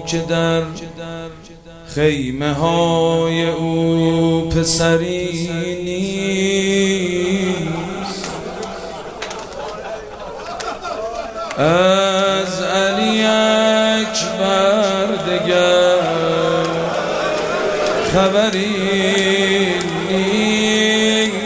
که در خیمه های او پسری نیست، از علی اکبر دگر خبری نیست.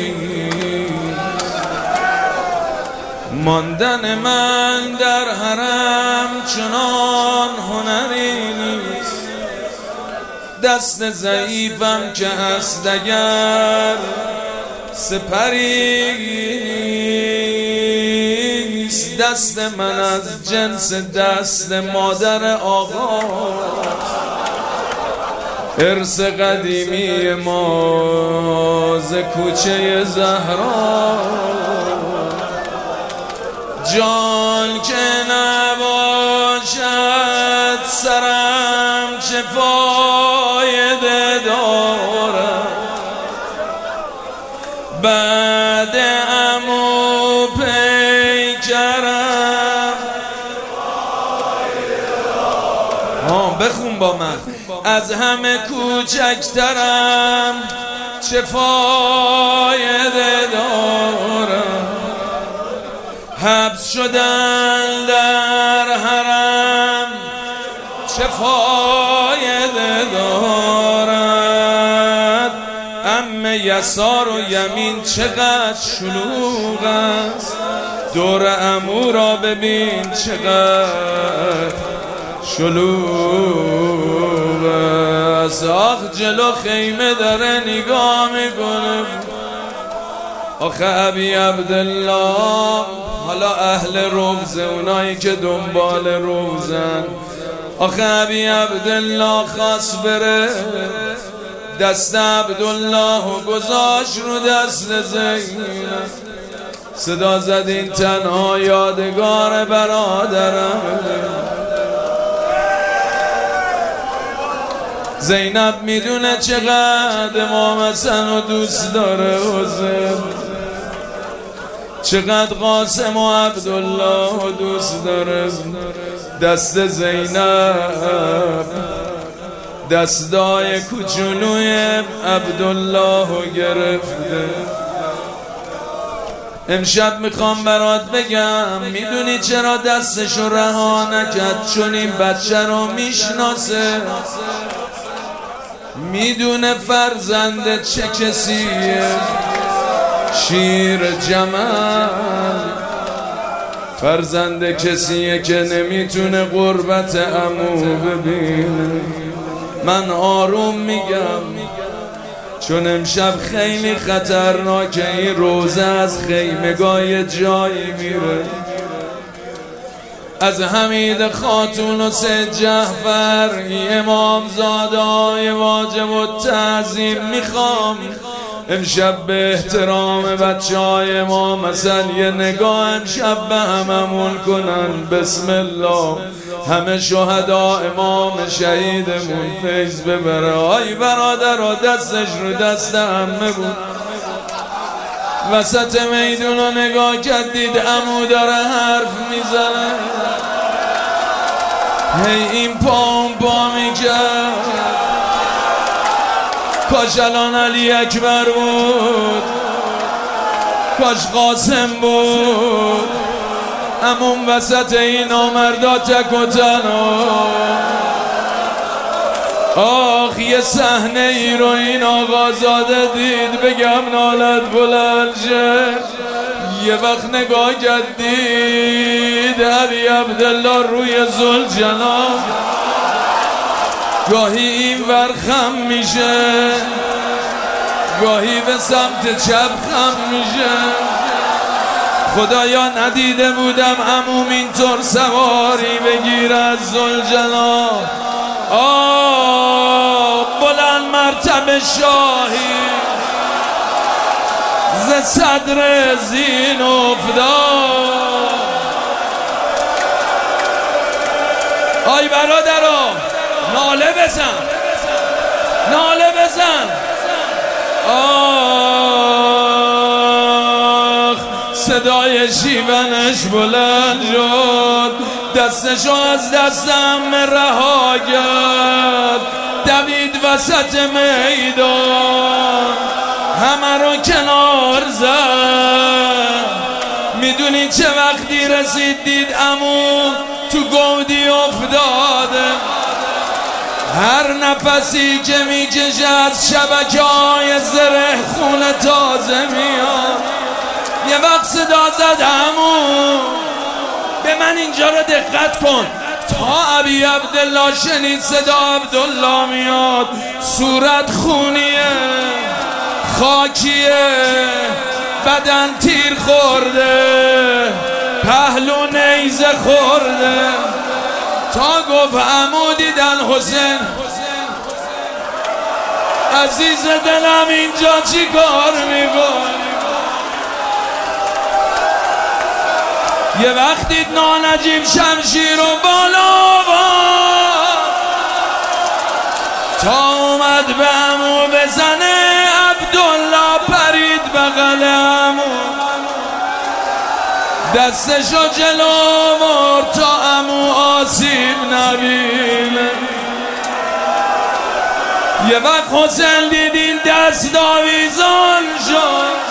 ماندن من در حرم چنان هنری نیست، دست ضعیفم که هست اگر سپری نیست. دست من از جنس دست مادر آقا، ارث قدیمی ما ز کوچه زهرا. جان که نباشد سرم چه فایده دارد، بعد عمو پیکرم. بخون با من. از همه کوچکترم چه فایده دارم، حبس شدن در حرم چه فایده دارد. عم یسار و یمین چقدر شلوغ است، دور عمو را ببین چقدر شلوغ است. آخ جلو خیمه داره نگاه میکنه، آخه ابی عبدالله. حالا اهل روزه، اونایی که دنبال روزن، آخه ابی عبدالله خواست بره، دست عبدالله گذاشت رو دست زینب. صدا زد این تنها یادگار برادرم. زینب میدونه چقدر امام حسن رو دوست داره حسین، چقدر قاسم و عبدالله رو دوست داره. دست زینب دستای کوچولوی عبدالله رو گرفته. امشب میخوام برات بگم، میدونی چرا دستشو رها نکرد؟ چون این بچه رو میشناسه، میدونه فرزند چه کسیه. شیر جمل فرزند کسیه که نمیتونه غربت عمو ببینه. من آروم میگم چون امشب خیلی خطرناکه. این روزه از خیمگاه جایی میره. از حمید خاتون و سید جعفر امام زادای واجب و تعظیم میخوام امشب به احترام بچه های امام حسن یه نگاه امشب به هممون کنن. بسم الله. همه شهدا امام شهیدمون فیض ببره. آی برادر و دستش رو دست همه بود. وسط میدون رو نگاه کردید عمو داره حرف میزنه. هی این پا میکرد. کاش الان علی اکبر بود، کاش قاسم بود. همون وسط این نامردا تک و تنها. آخ یه صحنه ای رو این آقازاده دید بگم نالت بلند شد. یه وقت نگاه کرد دید علی عبدالله روی ذوالجلال گاهی این ور خم میشه، گاهی به سمت چپ خم میشه. خدایا ندیده بودم عموم اینطور سواری بگیر از ذوالجلال. بلند مرتبه شاهی ز صدر زین افتاد. آی برادرها ناله بزن، ناله بزن. آخ صدای شیونش بلند شد. دستشو از دستم رها کرد، دوید وسط میدان همه رو کنار زد. میدونی چه وقتی رسید دید عمو تو گودی افتاده، هر نفسی که میکشه از شبکه‌های زره خون تازه میاد. یه وقت صدا زد عمو، به من اینجا رو دقت کن. تا ابی عبدالله شنید صدا عبدالله میاد، صورت خونیه خاکیه، بدن تیر خورده، پهلو نیزه خورده. تا گفت عمو دیدن حسین، عزیز دلم اینجا چی کار میکنی؟ یه وقت دید نانجیب شمشیر و بالا تا اومد به عمو بزنه، عبدالله پرید بغل عمو، دستشو جلو برد تا عمو آسیب نبینه. یه وقت حسین دید این دست آویزان شد،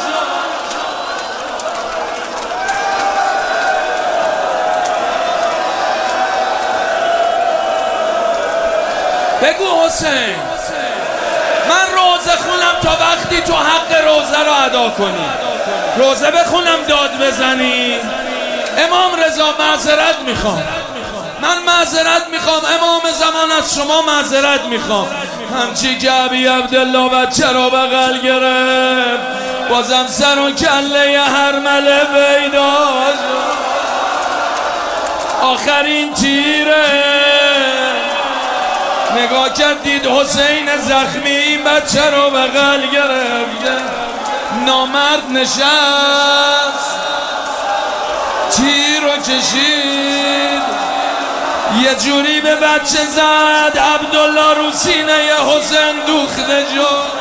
بگو حسین من روزه خونم تا وقتی تو حق روزه رو ادا کنی، روزه بخونم داد بزنی. امام رضا معذرت میخوام، من معذرت میخوام، امام زمان از شما معذرت میخوام. همچی که ابی عبدالله بچه رو بغل گرفت، بازم سر و کله هرمله پیدا شد. آخرین تیره نگاه کرد دید حسین زخمی، این بچه رو بغل گرفته، نامرد نشست تیر رو کشید، یه جوری به بچه زد عبدالله رو سینه حسین دوخته شد.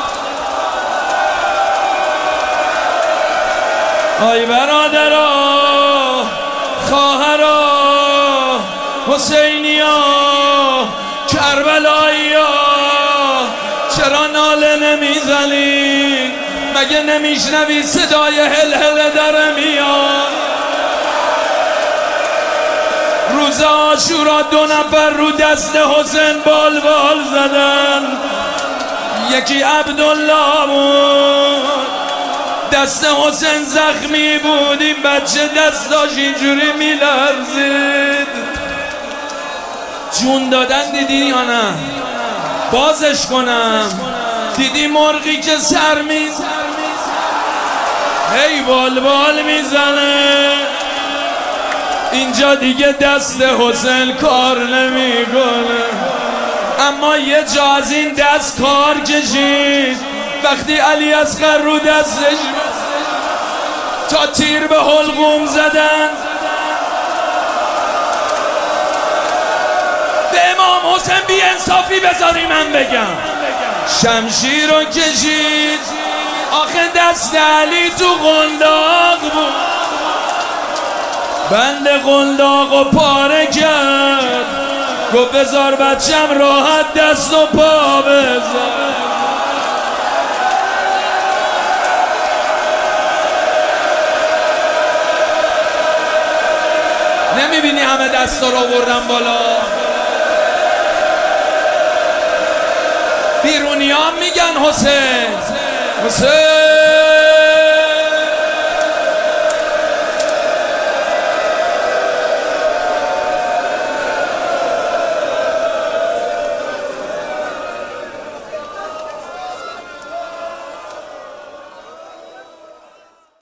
آی برادرها خواهرها حسینیا کربلایی‌ها، چرا ناله نمیزنی؟ مگه نمیشنوی صدای هلهله داره میاد؟ روز عاشورا 2 نفر رو دست حسین بال زدن، یکی عبدالله بود، دست حسین زخمی بود، این بچه دستاش اینجوری میلرزید. جون دادن دیدی یا نه؟ بازش کنم. دیدی مرغی که سر میزنه هی بال میزنه، اینجا دیگه دست حسین کار نمیکنه. اما یه جا از این دست کار کشید، وقتی علی اصغر رو دستش تا تیر به حلقوم زدن. امام حسین بی انصافی بذاری من بگم، شمشیر رو کشید، آخه دست علی تو قنداق بود، بند قنداق و پاره کرد، گفت بذار بچم راحت دست و پا بزن. نمیبینی همه دستا رو آوردن بالا؟ بیرونیان میگن حسین